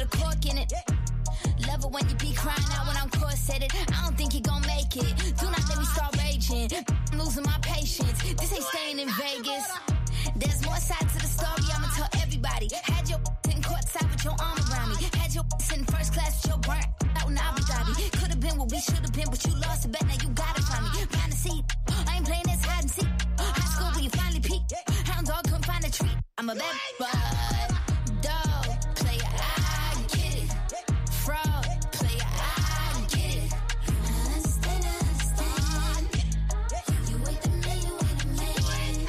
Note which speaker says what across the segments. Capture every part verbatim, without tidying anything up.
Speaker 1: a cork in it. Love it when you be crying out when I'm corseted. I don't think you gon' make it. Do not let me start raging. I'm losing my patience. This ain't staying in Vegas. There's more sides to the story, I'ma tell everybody. Had your sitting courtside with your arm around me. Had your sitting first class with your burnt out in Abu Dhabi. Could've been what we should've been, but you lost a bet, now you gotta find me. Find a seat, I ain't playing this hide and seek. High school where you finally peaked. Hound dog couldn't find a treat. I'm a bad boy. Dog, player, I get it. Fraud, player, I get it. Understand, understand. You wait a minute, you wait a minute.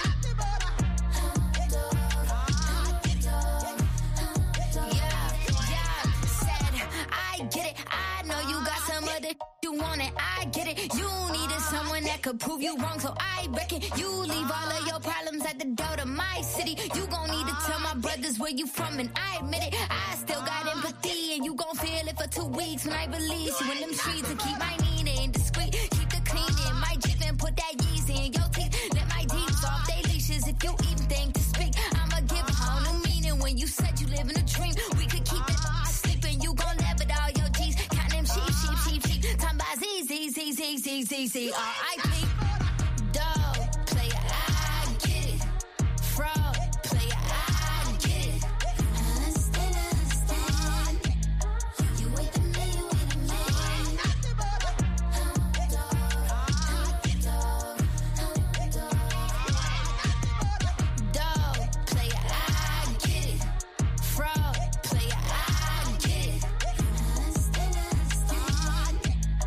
Speaker 1: You want it, I get it. You needed someone that could prove you wrong, so I reckon you leave all of your problems at the door to my city. You gon' need to tell my brothers where you from, and I admit it. I still got empathy, and you gon' feel it for two weeks when I release you in them streets. And keep my meaning discreet, keep the cleaning. My Jeep and put that Yeezy in your teeth. Let my deeds off they leashes if you even think to speak. I'ma give a whole new meaning when you said you live in a dream. We could keep it sleeping, you gon' laugh at all your G's. Count them sheep, sheep, sheep, sheep. Time by Z, Z, Z, Z, Z, Z, Z, R I P. Dog, player, I get it. Fraud, player, I get it. Understand, understand. You wait a minute, you wait a minute. Dog, dog, dog. Dog, player, I get it. Fraud, player, I get it. Understand, understand.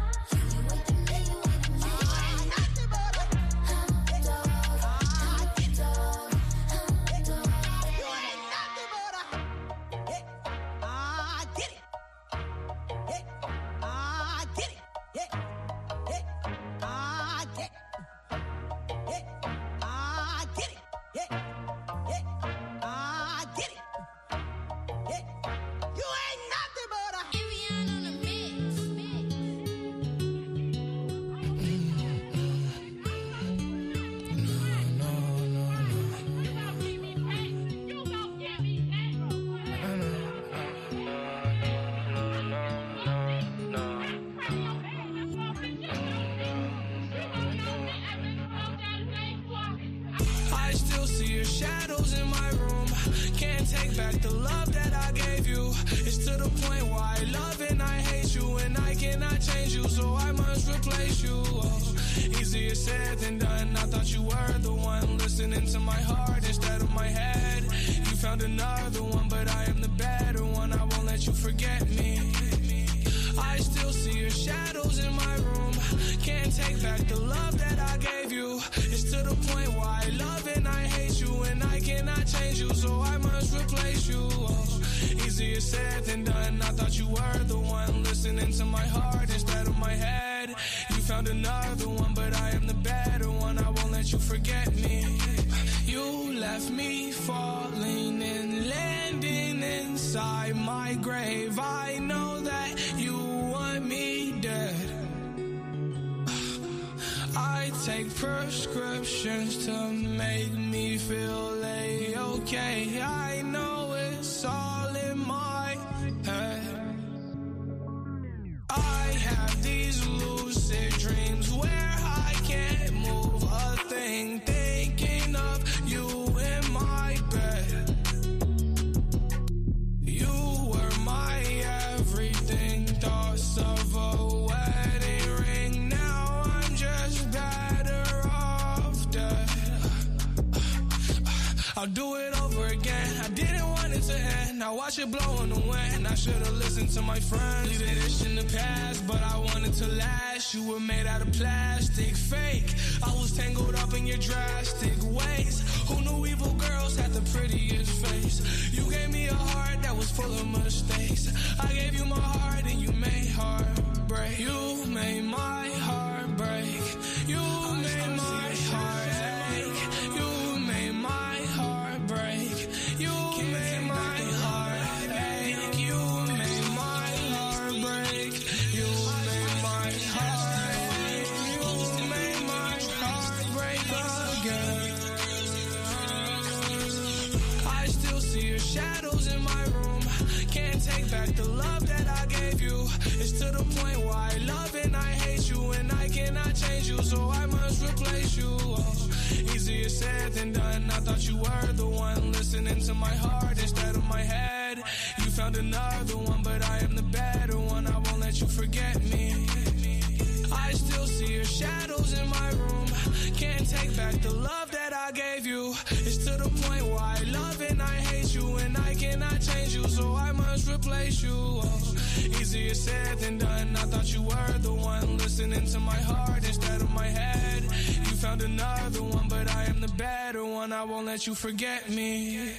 Speaker 2: Prescriptions to make me feel A-okay. I know it's all in my head. I have these lucid dreams where I can't move a thing, thinking of you in my bed. You were my everything, thoughts of a wedding ring. Now I'm just better off dead. I'll do it over again. I didn't want it to end. Now watch it blow in the wind. I should've listened to my friends. Leave this in the past, but I wanted to last. You were made out of plastic, fake. I was tangled up in your drastic ways. Who knew evil girls had the prettiest face? You gave me a heart that was full of mistakes. I gave you my heart and you made heartbreak. You made my heart break. You made my heart ache. You made my heart break. You made my heart ache. You made my heart break. You made my heart ache. You made my heart break again. I still see your shadows in my room. Can't take back the love that I gave you. It's to the point where I love and I hate you, and I cannot change you, so I must replace you. Oh, easier said than done. I thought you were the one listening to my heart instead of my head. You found another one, but I am the better one. I won't let you forget me. I still see your shadows in my room. Can't take back the love that I gave you. It's to the point where I love and I hate you, and I cannot change you, so I must replace you. Oh, easier said than done. I thought you were the one listening to my heart instead of my head. You found another one, but I am the better one. I won't let you forget me.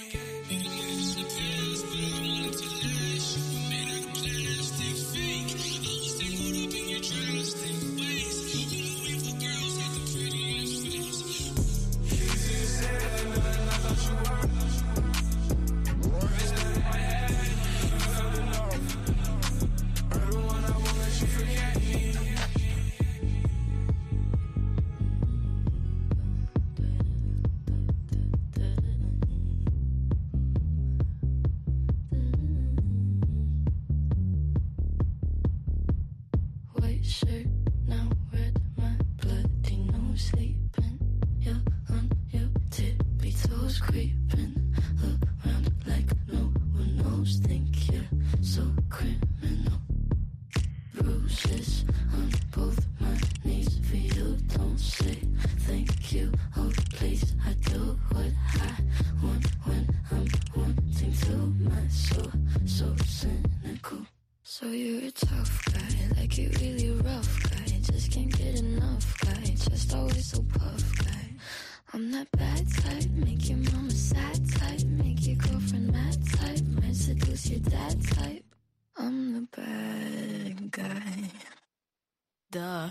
Speaker 3: Shirt, now red, my bloody nose sleeping. You're on your tippy toes, creeping around like no one knows. Think you're so criminal. Bruises on both my knees for you. Don't say thank you. Oh, please, I do what I want when I'm wanting to. My soul, so cynical. So you're a tough guy, like you really rough guy. Just can't get enough guy, just always so puff guy. I'm that bad type, make your mama sad type, make your girlfriend mad type, might seduce your dad type. I'm the bad guy. Duh.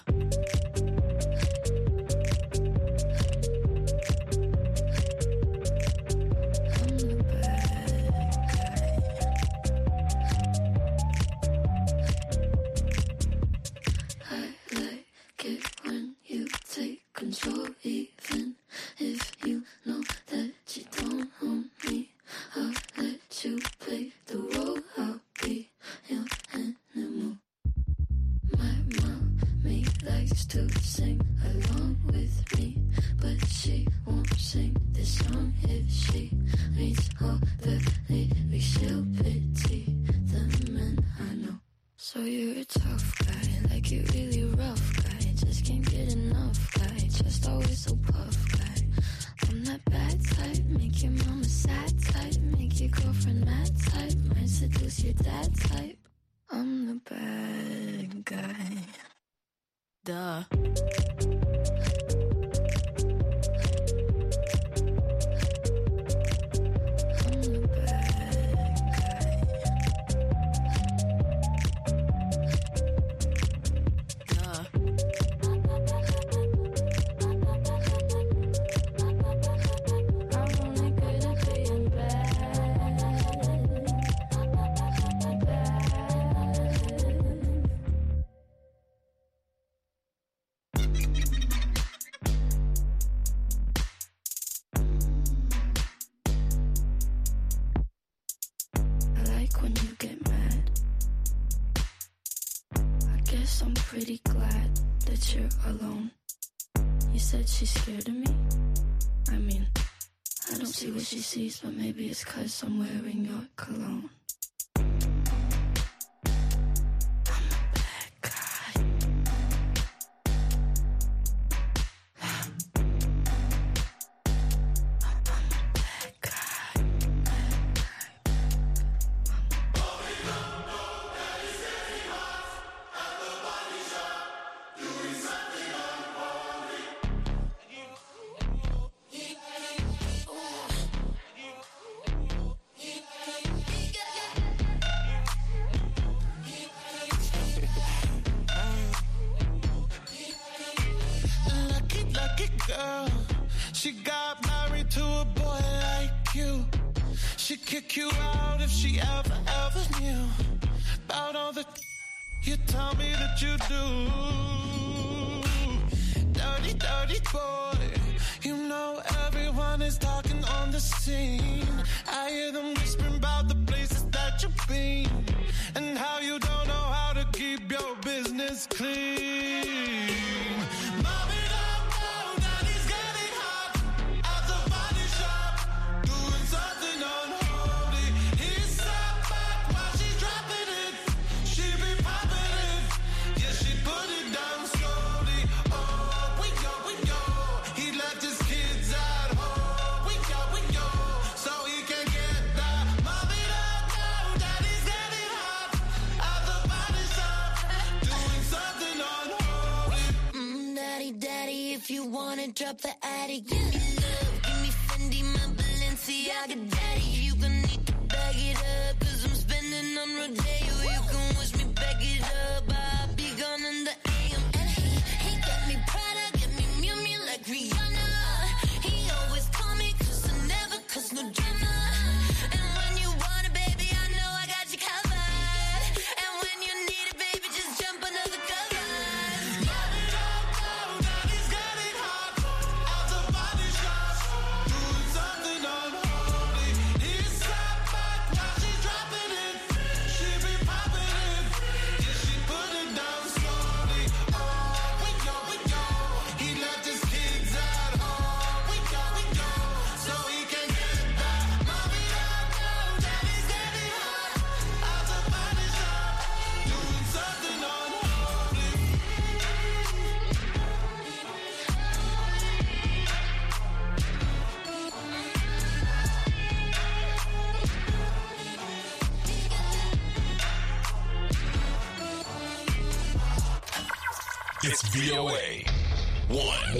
Speaker 3: Control, even if you know that you don't own me. I'll let you play the role. I'll be your animal. My mommy likes to sing along with me, but she won't sing this song if she reads all the lyrics. She'll pity the men I know. So you're a tough guy, like you really rough guy. Just can't get enough guy, just always so puff guy. I'm that bad type, make your mama sad type, make your girlfriend mad type, might seduce your dad type. I'm the bad guy. Duh. I'm pretty glad that you're alone. You said she's scared of me? I mean, I don't see what she sees, but maybe it's 'cause I'm wearing your cologne.
Speaker 4: Girl, she got married to a boy like you. She'd kick you out if she ever, ever knew about all the you tell me that you do. Dirty, dirty boy. You know everyone is talking on the scene. I hear them whispering about the places that
Speaker 1: wanna drop the attic. Give me love, give me Fendi, my Balenciaga daddy. You gon' need to bag it up, cause I'm spending on Rodeo. You can wish me back it up, I'll be gone in the A M. And he, he got me Prada, get me Miu Miu like Rihanna. He always call me cause I never cause no drama. And when you want it, baby, I know I got you covered. And when you need it, baby, just jump under the covers.
Speaker 5: It's V O A one.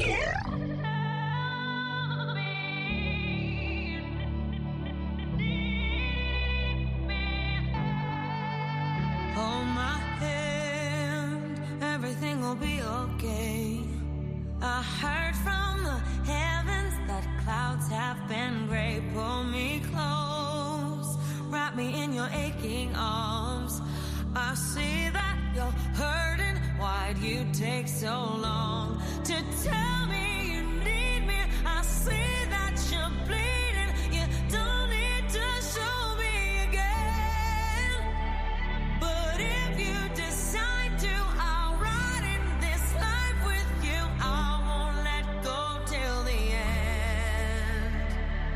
Speaker 6: Hold my hand, everything will be okay. I heard from the heavens that clouds have been gray. Pull me close, wrap me in your aching arms. I see that you're hurting. Why'd you take so long to tell me you need me? I see that you're bleeding. You don't need to show me again. But if you decide to, I'll ride in this life with you. I won't let go till the end.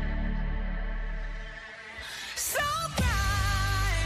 Speaker 6: So cry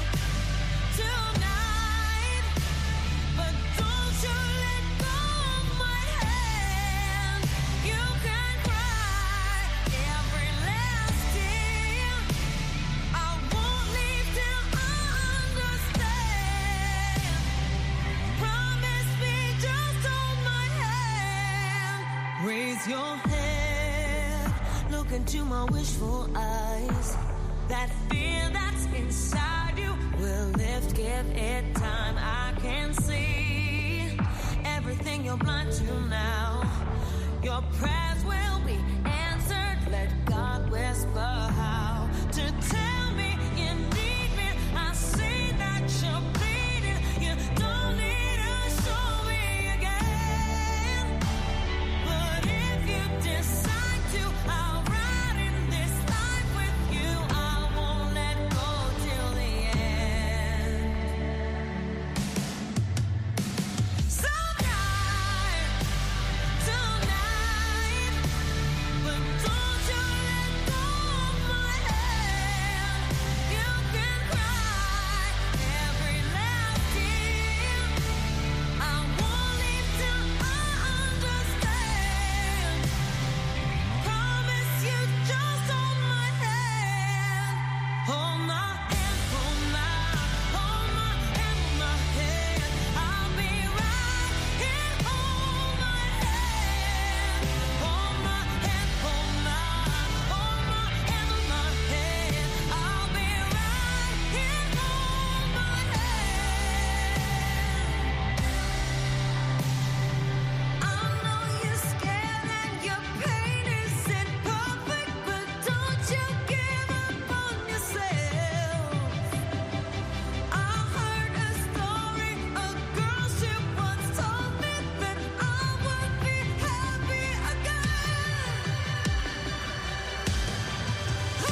Speaker 6: tonight, but don't you let go of my hand. You can cry every last tear. I won't leave till I understand. Promise me, just hold my hand. Raise your head, look into my wishful eyes. That fear that's inside you will lift, give it time. I can see everything you're blind to now. Your prayers will be answered. Let God whisper how to tell me you need me. I see that you're bleeding. You don't need to show me again. But if you decide to, I'll ride in this life with you. I won't let go till the end. So cry tonight, but don't you let go of my hand. You can cry every last tear. I won't leave till I understand. Promise you, just hold my hand. Hold my hand, hold my, hold my hand, hold my hand. I'll be right here. Hold my hand, hold my hand, hold my, hold my hand, hold my hand. I'll be right here. Hold my hand. I know you're scared and your pain isn't perfect, but don't you give up on yourself. I heard a story, a girl she once told me that I would be happy again. Oh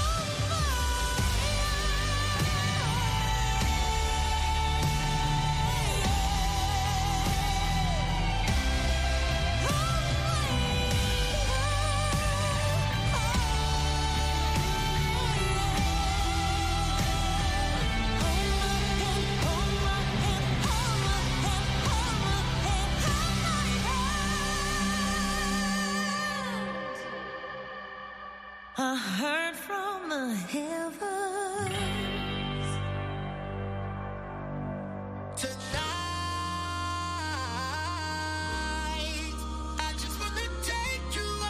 Speaker 6: I heard from the heavens.
Speaker 4: Tonight, I just wanna take you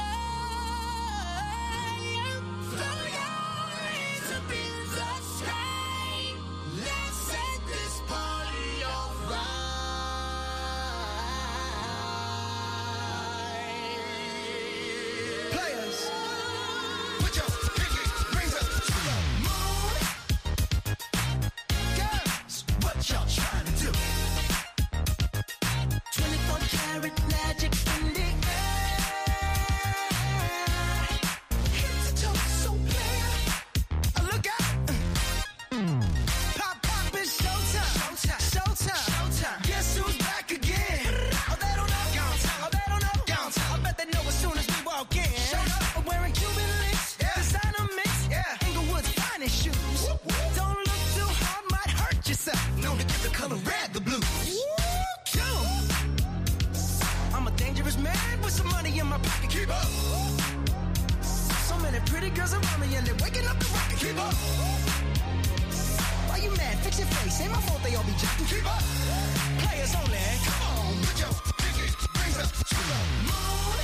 Speaker 7: face. Ain't my fault they all be jacking. Keep up. Players only. Come on, put your pinky rings up to the moon.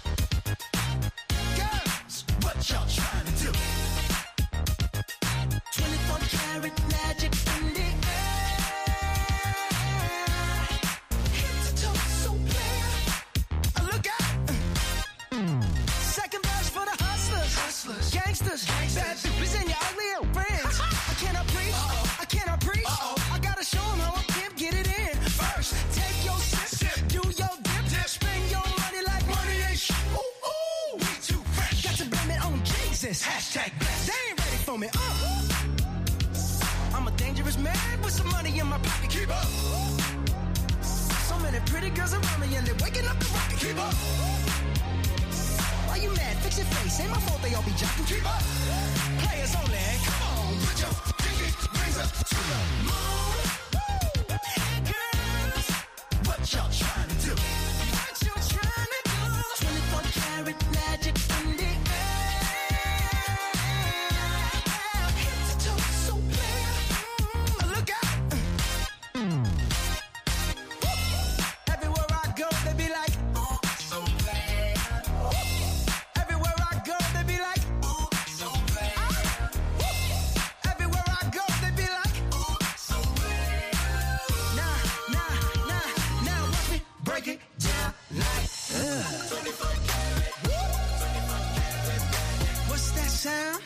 Speaker 7: Girls, what y'all trying to do? twenty-four karat magic in the air. Head to toe, so clear. Look out. Second verse for the hustlers, hustlers. Gangsters, Gangsters, bad bitches and your ugly old friends. I cannot preach, Uh-oh. I cannot preach. Uh-oh. I gotta show them how a pimp get it in. First, take your sip, sip. Do your dip, dip, spend your money like money ain't shit. Ooh, ooh, we too fresh. Got to blame it on Jesus. Hashtag blessed. They ain't ready for me. Uh. I'm a dangerous man with some money in my pocket. Keep up. So many pretty girls around me and they're waking up the rocket. Keep up. Why you mad? Fix your face. Ain't my fault they all be jocking. Keep up. Players only. Come on, put your pinky rings up to the moon. Girls, what y'all trying to do? What you trying to do? twenty-four karat magic in the air. Head to toe, so clear. Look out. Everywhere I go, they be like, oh, so bad. Everywhere I go, they be like, oh, so bad. Everywhere I go, they be like, oh, so bad. Nah, nah, nah, now watch me break it down like, uh. twenty-four karat, twenty-four karat magic. What's that sound?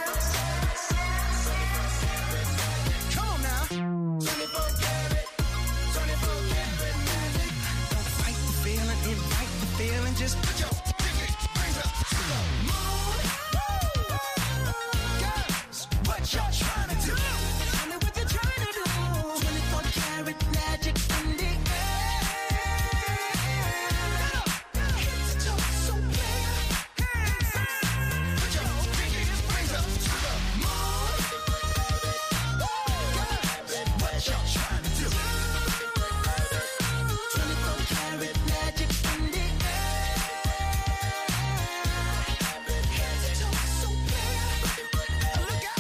Speaker 7: Come on now. twenty-four karat, twenty-four karat magic. Don't fight the feeling, invite the feeling. Just put your pinky rings up to the moon. Girls, what y'all trying to do? Tell me what you're trying to do. twenty-four karat magic in the air. Head to toe, so clear. Put your pinky rings up to the moon. Girls, what y'all trying to do? twenty-four karat magic in the air. Head to toe, so clear. Look out.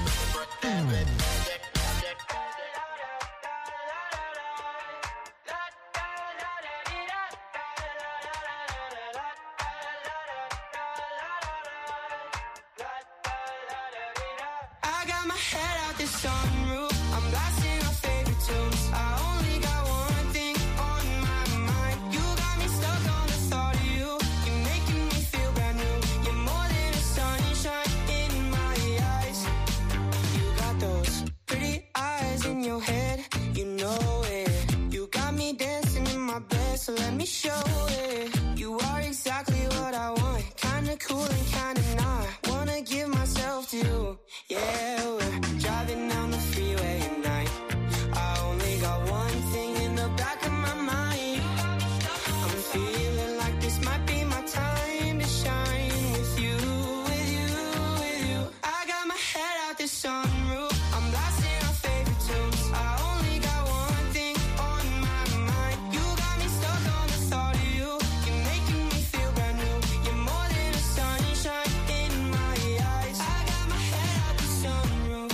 Speaker 7: I got my head out the sunroof. I'm blasting our favorite tunes. I only got one thing on my mind. You got me stuck on the thought of you. You're making me feel brand new. You're more than a sunshine in my eyes. You got those pretty eyes in your head. You know it. You got me dancing in my bed, so let me show it. You are exactly what I want. Kinda cool and kinda not. Wanna give myself to you. Yeah, we're driving down the freeway at night. I only got one thing in the back of my mind. I'm feeling like this might be my time to shine with you, with you, with you. I got my head out the sunroof. I'm blasting our favorite tunes. I only got one thing on my mind. You got me stuck on the thought of you. You're making me feel brand new. You're more than a sunshine in my eyes. I got my head out the sunroof.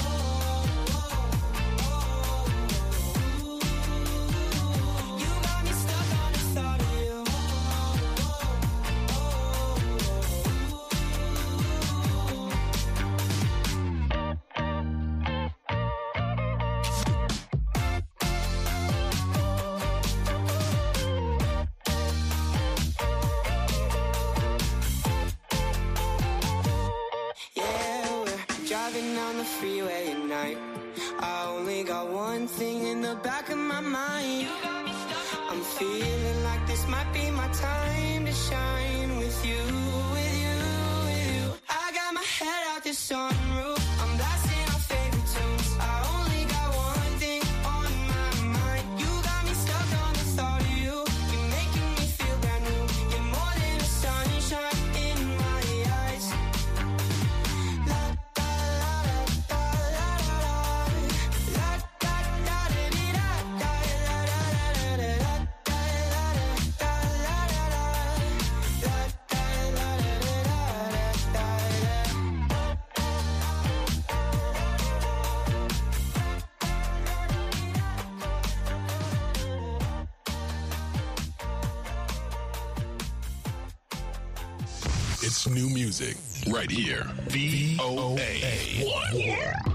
Speaker 7: You got me stuck on the thought of you. Yeah, we're driving down the freeway at night. I only got one thing in the back of my mind. I'm feeling like this might be my time to shine with you, with you, with you. I got my head out the sunroof. I'm blasting our favorite tunes. I only got one thing on my mind. You got me stuck on the thought of you. You're making me feel brand new. You're more than a sunshine in my eyes. La da la da la la la da da da di da da la la la la da da la la la la la da da la la la la da da.
Speaker 5: It's new music right here. V O A one.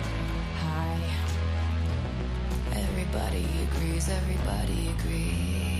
Speaker 3: Everybody agrees, everybody agrees.